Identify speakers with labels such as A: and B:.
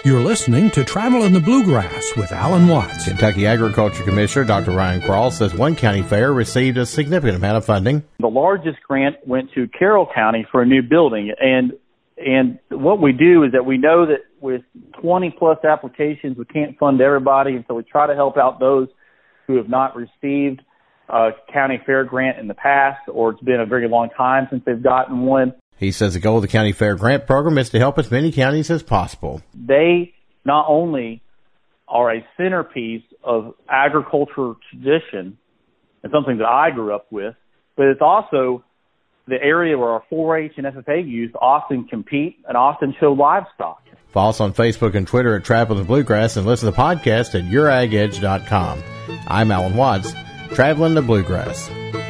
A: You're listening to Travel in the Bluegrass with Alan Watts.
B: Kentucky Agriculture Commissioner Dr. Ryan Krall says one county fair received a significant amount of funding.
C: The largest grant went to Carroll County for a new building, and what we do is that we know that with 20-plus applications, we can't fund everybody, and so we try to help out those who have not received a county fair grant in the past, or it's been a very long time since they've gotten one.
B: He says the goal of the County Fair Grant Program is to help as many counties as possible.
C: They not only are a centerpiece of agriculture tradition and something that I grew up with, but it's also the area where our 4-H and FFA youth often compete and often show livestock.
B: Follow us on Facebook and Twitter at Travel in the Bluegrass and listen to the podcast at YourAgEdge.com. I'm Alan Watts, Traveling the Bluegrass.